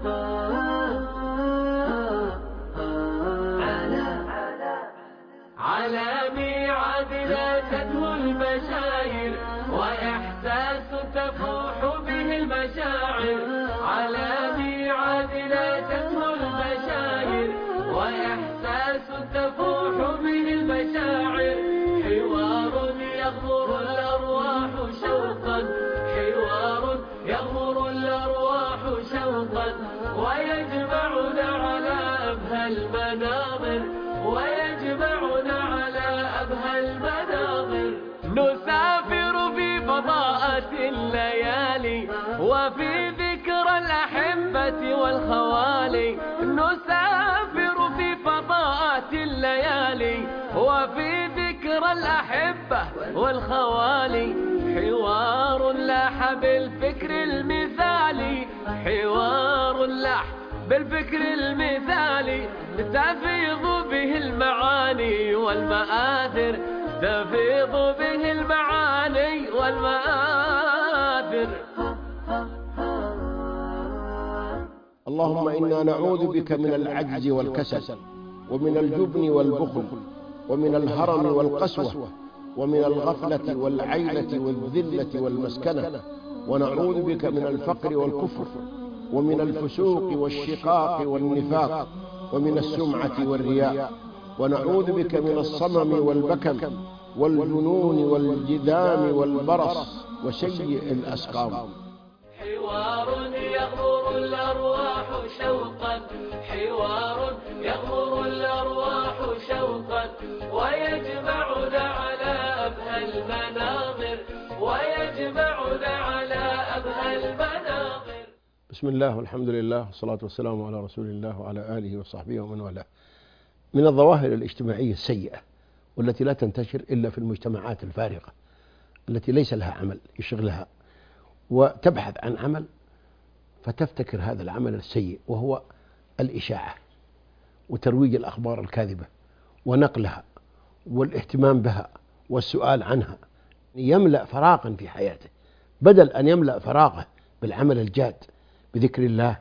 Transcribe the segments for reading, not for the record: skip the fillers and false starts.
على ميعاد لا تدهو البشاير، وإحساس تفوح به المشاعر. على ميعاد لا تدهو البشاير، وإحساس تفوح به المشاعر. حوار يغمر الأرواح شوقا، حوار يغمر الأرواح شوقا، ويجمعنا على أبهى المناظر، ويجمعنا على أبهى المناظر. نسافر في فضاءات الليالي، وفي ذكرى الأحبة والخوالي. نسافر في فضاءات الليالي، وفي ذكرى الأحبة والخوالي. حوار لاح بالفكر المثالي، حوار لاح بالفكر المثالي. تفيض به المعاني والمآثر، تفيض به المعاني والمآثر. اللهم إنا نعوذ بك من العجز والكسل، ومن الجبن والبخل، ومن الهرم والقسوة، ومن الغفلة والعيلة والذلة والمسكنة. ونعوذ بك من الفقر والكفر، ومن الفسوق والشقاق والنفاق، ومن السمعة والرياء. ونعوذ بك من الصمم والبكم والجنون والجذام والبرص وسيء الأسقام. حوار يغمر الأرواح شوقا، حوار يغمر الأرواح شوقا، ويجمعنا على أبهى المناظر، ويجمعنا على أبهى المناظر. بسم الله والحمد لله والصلاة والسلام على رسول الله وعلى آله وصحبه ومن والاه. من الظواهر الاجتماعية السيئة، والتي لا تنتشر إلا في المجتمعات الفارغة التي ليس لها عمل يشغلها وتبحث عن عمل، فتفتكر هذا العمل السيء، وهو الإشاعة وترويج الأخبار الكاذبة ونقلها والاهتمام بها والسؤال عنها. يملأ فراغا في حياته، بدل أن يملأ فراغه بالعمل الجاد، بذكر الله،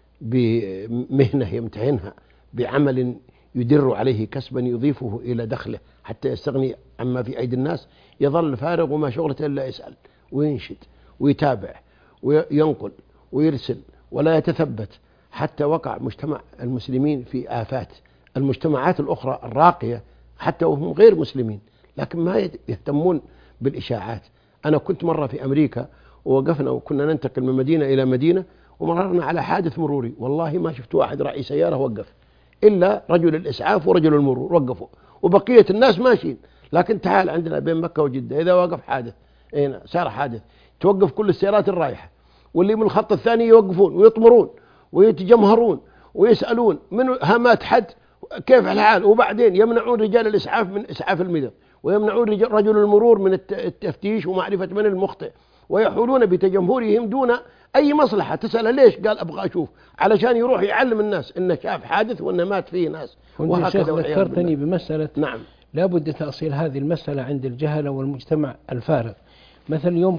بمهنة يمتهنها، بعمل يدر عليه كسبا يضيفه إلى دخله حتى يستغني عما في أيدي الناس. يظل فارغ وما شغلته إلا يسأل وينشد ويتابع وينقل ويرسل ولا يتثبت، حتى وقع مجتمع المسلمين في آفات. المجتمعات الأخرى الراقية حتى وهم غير مسلمين لكن ما يهتمون بالإشاعات. أنا كنت مرة في أمريكا ووقفنا وكنا ننتقل من مدينة إلى مدينة، ومررنا على حادث مروري، والله ما شفت واحد راعي سيارة وقف إلا رجل الإسعاف ورجل المرور وقفوا، وبقية الناس ماشيين. لكن تعال عندنا بين مكة وجدة إذا وقف حادث، هنا صار حادث، توقف كل السيارات الرايحة، واللي من الخط الثاني يوقفون ويطمرون ويتجمهرون ويسألون من هامات حد كيف الحال، وبعدين يمنعون رجال الإسعاف من إسعاف المدن، ويمنعون رجل المرور من التفتيش ومعرفة من المخطئ، ويحولون بتجمهورهم دون أي مصلحة. تسأله ليش؟ قال أبغى أشوف، علشان يروح يعلم الناس إنه شاف حادث وإنه مات فيه ناس. وهكذا. ذكرتني بمسألة نعم، لابد تأصيل هذه المسألة عند الجهلة والمجتمع الفارغ. مثل يوم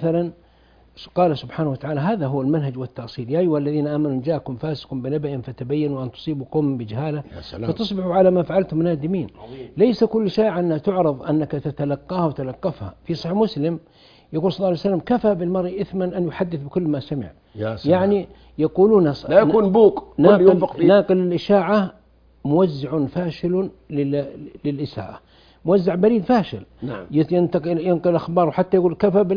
قال سبحانه وتعالى: هذا هو المنهج والتأصيل، يا أيها الذين آمنوا جاءكم فاسق بنبأ فتبينوا أن تصيبوا قوما بجهالة فتصبحوا على ما فعلتم نادمين. ليس كل شيء أن تعرض أنك تتلقاها وتلقفها. في صحيح مسلم يقول صلى الله عليه وسلم: كفى بالمرء إثما أن يحدث بكل ما سمع. يعني يقولون لا يكون بوق ناقل الإشاعة موزع فاشل للإساءة، موزع بريد فاشل. نعم. ينقل أخبار، حتى يقول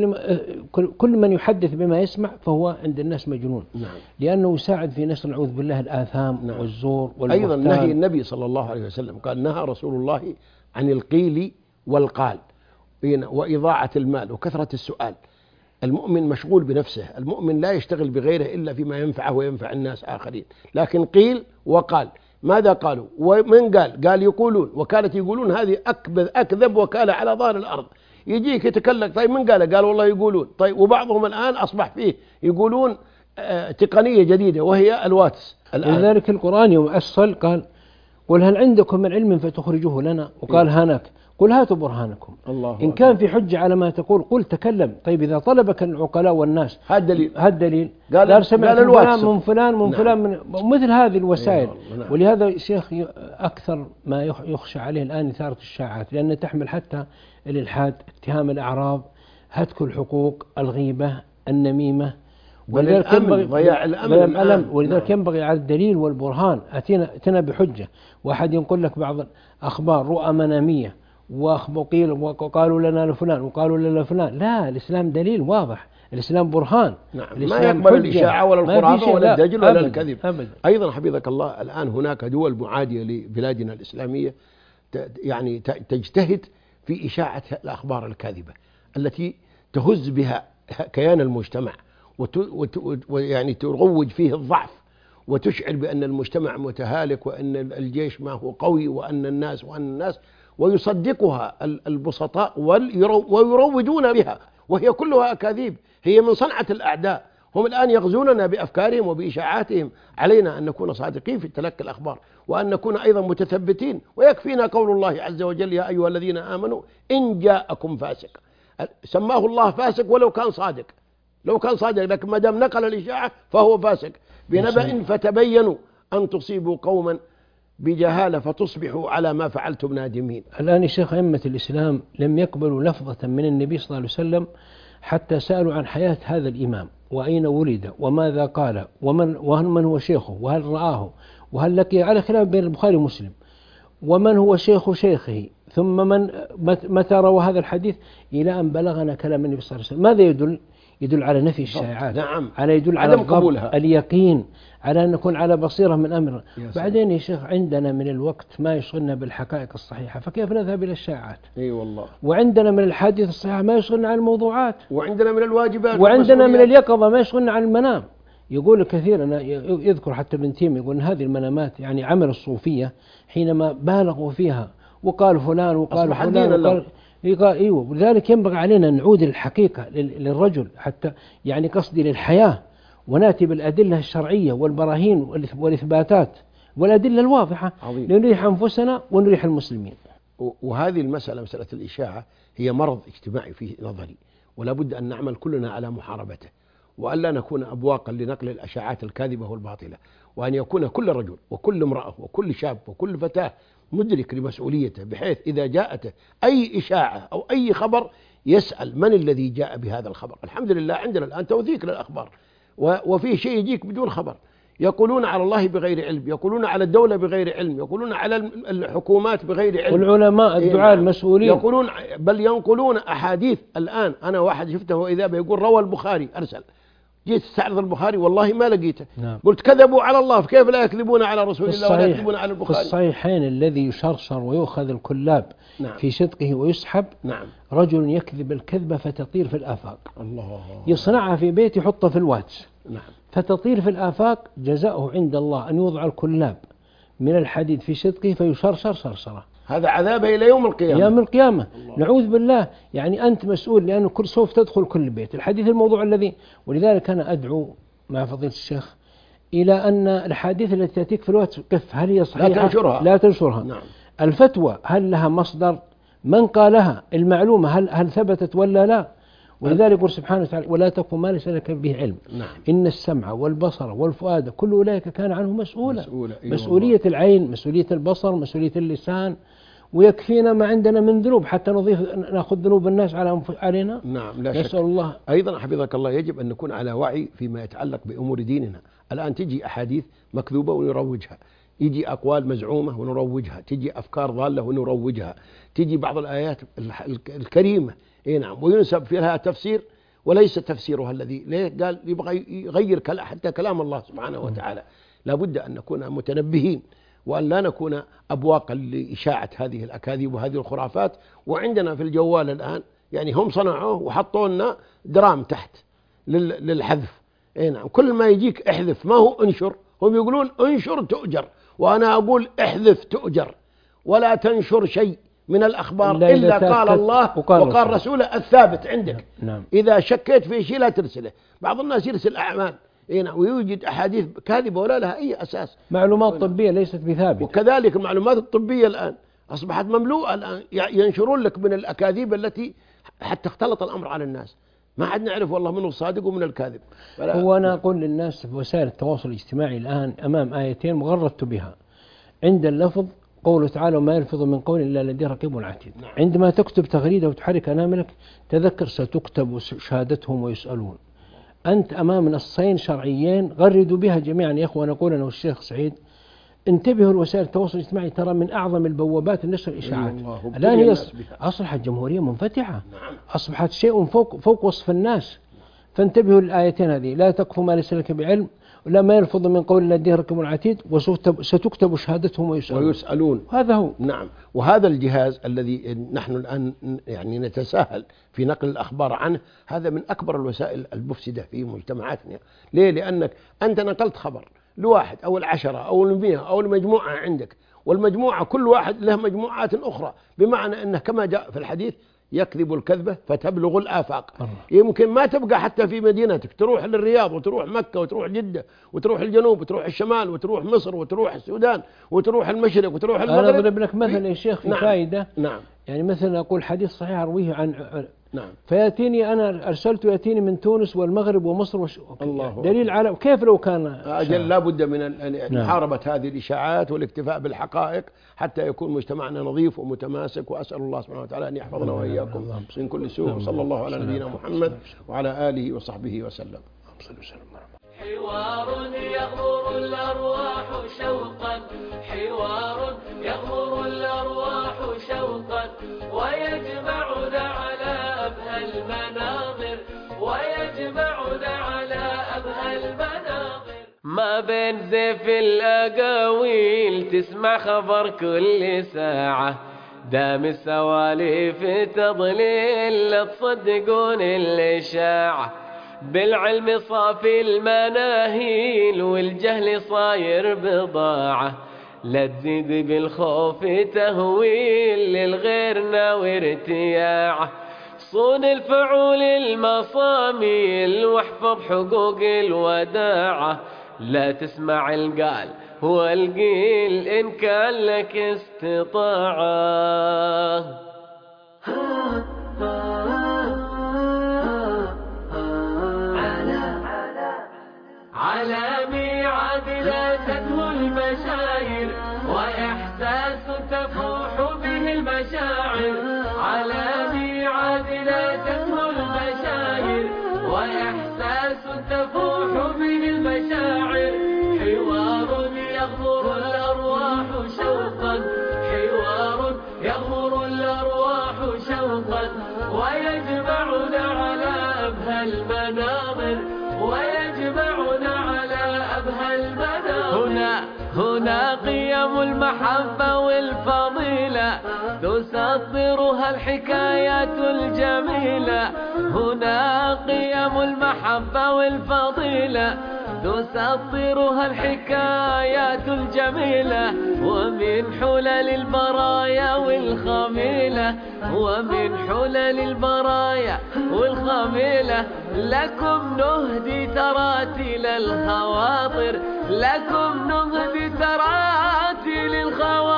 كل من يحدث بما يسمع فهو عند الناس مجنون. نعم. لأنه يساعد في نشر نعوذ بالله الآثام. نعم. والزور والبهتان. أيضا نهي النبي صلى الله عليه وسلم، قال: نهى رسول الله عن القيل والقال وإضاعة المال وكثرة السؤال. المؤمن مشغول بنفسه، المؤمن لا يشتغل بغيره إلا فيما ينفعه وينفع الناس آخرين. لكن قيل وقال، ماذا قالوا ومن قال يقولون، وكالة يقولون هذه أكذب وكالة على ظهر الأرض. يجيك يتكلم، طيب من قال والله يقولون. طيب وبعضهم الآن أصبح فيه يقولون تقنية جديدة وهي الواتس. لذلك القرآن يوم أصل قال: قل هل عندكم من علم فتخرجوه لنا، وقال هناك قل هاتوا برهانكم. الله إن كان في حجة على ما تقول قل تكلم. طيب إذا طلبك العقلاء والناس هذا الدليل قال سمعت من فلان من فلان من مثل هذه الوسائل. نعم. ولهذا شيخ أكثر ما يخشى عليه الآن إثارة الشائعات، لأنها تحمل حتى الإلحاد، اتهام الأعراض، هتك الحقوق، الغيبة، النميمة، ولذلك ينبغي ضياع الأمن. ولذلك ينبغي على الدليل والبرهان. أتينا بحجة. واحد ينقل لك بعض الأخبار رؤى منامية وقيل وقالوا لنا لفلان وقالوا لنا لفلان. لا، الإسلام دليل واضح، الإسلام برهان. نعم. ما يقبل الإشاعة ولا الخرافة ولا الدجل ولا الكذب أبدا. أيضا حفظك الله، الآن هناك دول معادية لبلادنا الإسلامية يعني تجتهد في إشاعة الأخبار الكاذبة التي تهز بها كيان المجتمع ويعني تروج فيه الضعف وتشعر بأن المجتمع متهالك وأن الجيش ما هو قوي وأن الناس ويصدقها البسطاء ويروجون بها، وهي كلها أكاذيب، هي من صنعة الأعداء. هم الآن يغزوننا بأفكارهم وبإشاعاتهم. علينا أن نكون صادقين في تلقي الأخبار وأن نكون أيضا متثبتين، ويكفينا قول الله عز وجل: يا أيها الذين آمنوا إن جاءكم فاسق. سماه الله فاسق ولو كان صادق، لكن ما دام نقل الإشاعة فهو فاسق. بنبأ فتبينوا أن تصيبوا قوما بجهالة فتصبحوا على ما فعلتم نادمين. الآن يا شيخ أئمة الإسلام لم يقبلوا لفظة من النبي صلى الله عليه وسلم حتى سألوا عن حياة هذا الإمام، وأين ولد وماذا قال ومن هو شيخه وهل رآه وهل لقي، على خلاف بين البخاري ومسلم، ومن هو شيخ شيخه، ثم متى روى هذا الحديث، إلى أن بلغنا كلام النبي صلى الله عليه وسلم. ماذا يدل؟ يدل على نفي الشائعات. نعم. يدل على قبولها، اليقين، على أن نكون على بصيرة من أمر. بعدين يا شيخ عندنا من الوقت ما يشغلنا بالحقائق الصحيحة، فكيف نذهب إلى الشائعات؟ أي والله. وعندنا من الحديث الصحيحة ما يشغلنا عن الموضوعات، وعندنا من الواجبات، وعندنا من اليقظة ما يشغلنا عن المنام. يقول كثير، أنا يذكر حتى ابن تيمية يقول هذه المنامات يعني عمل الصوفية حينما بالغوا فيها وقال فلان وقال فلان وقال ايوه. ولذلك ينبغي علينا أن نعود الحقيقة للرجل، حتى يعني قصدي للحياة، وناتي بالأدلة الشرعية والبراهين والإثباتات والأدلة الواضحة لنريح أنفسنا ونريح المسلمين. وهذه مسألة الإشاعة هي مرض اجتماعي في نظري، ولا بد أن نعمل كلنا على محاربته، وألا نكون أبواقا لنقل الأشاعات الكاذبة والباطلة، وأن يكون كل رجل وكل امرأة وكل شاب وكل فتاة مدرك لمسؤوليته، بحيث إذا جاءته أي إشاعة أو أي خبر يسأل من الذي جاء بهذا الخبر. الحمد لله عندنا الآن توثيق للأخبار، وفي شيء يجيك بدون خبر. يقولون على الله بغير علم، يقولون على الدولة بغير علم، يقولون على الحكومات بغير علم، والعلماء الدعاء المسؤولين يقولون، بل ينقلون أحاديث. الآن أنا واحد شفته إذا بيقول روى البخاري أرسل، جيت استعرض البخاري والله ما لقيته. نعم. قلت كذبوا على الله، فكيف لا يكذبون على رسول الله ولا يكذبون على البخاري؟ في الصحيحين الذي يشرشر ويؤخذ الكلاب نعم. في صدقه ويسحب. نعم. رجل يكذب الكذبة فتطير في الآفاق، الله، يصنعها في بيت يحطها في الواتس. نعم. فتطير في الآفاق، جزاؤه عند الله أن يوضع الكلاب من الحديد في صدقه فيشرشر شرشرة. هذا عذابه إلى يوم القيامة. يوم القيامة. نعوذ بالله. يعني أنت مسؤول، لأنه سوف تدخل كل بيت. الحديث الموضوع الذي، ولذلك أنا أدعو مع فضيلة الشيخ إلى أن الحديث التي تأتيك في الوقت قف، هل هي صحيحة؟ لا تنشرها. نعم. الفتوى هل لها مصدر؟ من قالها؟ المعلومة هل ثبتت ولا لا؟ ولذلك يقول سبحانه وتعالى: ولا تقف ما ليس لك به علم. نعم. إن السمع والبصر والفؤاد كل أولئك كان عنه مسؤولا. مسؤولية العين، مسؤولية البصر، مسؤولية اللسان. ويكفينا ما عندنا من ذنوب حتى نأخذ ذنوب الناس علينا. نعم، لا شك. نسأل الله. أيضا حفظك الله يجب أن نكون على وعي فيما يتعلق بأمور ديننا. الآن تجي أحاديث مكذوبة ونروجها، يجي أقوال مزعومة ونروجها، تجي أفكار ضالة ونروجها، تجي بعض الآيات الكريمة نعم وينسب فيها تفسير وليس تفسيرها الذي ليه قال يبغى يغير حتى كلام الله سبحانه وتعالى. لا بد أن نكون متنبهين، وأن لا نكون أبواقا لإشاعة هذه الأكاذيب وهذه الخرافات. وعندنا في الجوال الآن يعني هم صنعوه وحطوا لنا درام تحت للحذف. نعم، كل ما يجيك احذف، ما هو انشر. هم يقولون انشر تؤجر، وأنا أقول احذف تؤجر، ولا تنشر شيء من الأخبار إلا قال الله وقال رسوله الثابت عندك. نعم. إذا شكيت في شيء لا ترسله. بعض الناس يرسل أعمال ويوجد أحاديث كاذبة ولا لها أي أساس، معلومات طبية ليست بثابتة. وكذلك المعلومات الطبية الآن أصبحت مملوءة الآن، ينشرون لك من الأكاذيب التي حتى اختلط الأمر على الناس، ما حد نعرف والله منه الصادق ومن الكاذب. هو أنا أقول للناس في وسائل التواصل الاجتماعي الآن أمام آيتين مغردت بها. عند اللفظ قوله تعالى وما يلفظ من قول إلا لديه رقيب عتيد. عندما تكتب تغريدة وتحرك أناملك تذكر ستكتب شهادتهم ويسألون. أنت أمام نصين شرعيين غردوا بها جميعا يا أخوة. نقول أنا والشيخ سعيد انتبهوا لوسائل التواصل الاجتماعي، ترى من أعظم البوابات النشر الإشاعات. الآن هي أصبحت جمهورية منفتحة، أصبحت شيء فوق وصف الناس. فانتبهوا للآيتين هذه، لا تقف ما ليس لك بعلم ولا ما يلفظ من قول لديه رقيب عتيد وستكتب شهادتهم ويسألون. هذا هو. نعم. وهذا الجهاز الذي نحن الآن يعني نتساهل في نقل الأخبار عنه، هذا من أكبر الوسائل المفسدة في مجتمعاتنا. ليه؟ لأنك أنت نقلت خبر لواحد أو العشرة أو المئة أو المجموعة عندك، والمجموعة كل واحد له مجموعات أخرى، بمعنى أنه كما جاء في الحديث يكذب الكذبة فتبلغ الآفاق. يمكن ما تبقى حتى في مدينتك، تروح للرياض وتروح مكة وتروح جدة وتروح الجنوب وتروح الشمال وتروح مصر وتروح السودان وتروح المشرق وتروح المغرب. أنا أضرب لك مثلا يا شيخ في فائدة. نعم. يعني مثلا أقول حديث صحيح أرويه عن نعم. فيأتيني أنا أرسلت يأتيني من تونس والمغرب ومصر الله دليل على كيف لو كان أجل. لا بد من محاربة هذه الإشاعات والاكتفاء بالحقائق حتى يكون مجتمعنا نظيف ومتماسك. وأسأل الله سبحانه وتعالى أن يحفظنا وإياكم من كل سوء. صلى الله على نبينا محمد وعلى آله وصحبه وسلم. حوار يغمر الأرواح شوقا، حوار يغمر الأرواح شوقا، ويجمعنا على أبهى المناظر، ويجمعنا على أبهى المناظر. ما بين زيف الأقاويل تسمع خبر كل ساعة، دام السواليف تضليل لا تصدقون الإشاعة. بالعلم صافي المناهيل والجهل صاير بضاعة، لا تزيد بالخوف تهويل للغير ناوي ارتياعه. صون الفعول المصاميل واحفظ حقوق الوداعة، لا تسمع القال والقيل إن كان لك استطاعة. على ميعاد لا تدهو المشاعر، وإحساس تفوح به المشاعر. على ميعاد لا تدهو المشاعر، وإحساس تفوح به المشاعر. حوار يغمر الأرواح شوقا، حوار يغمر الأرواح شوقا، ويجمعنا على أبهى المناظر، ويجمعنا على أبهى المناظر. هنا قيم المحبة والفضيلة تسطرها الحكايات الجميلة. هنا قيم المحبة والفضيلة تسطرها الحكايات الجميلة. ومن حلل البرايا والخميلة، ومن حلل البرايا والخميلة، لكم نهدي تراتيل الخواطر، لكم نهدي تراتيل الخواطر.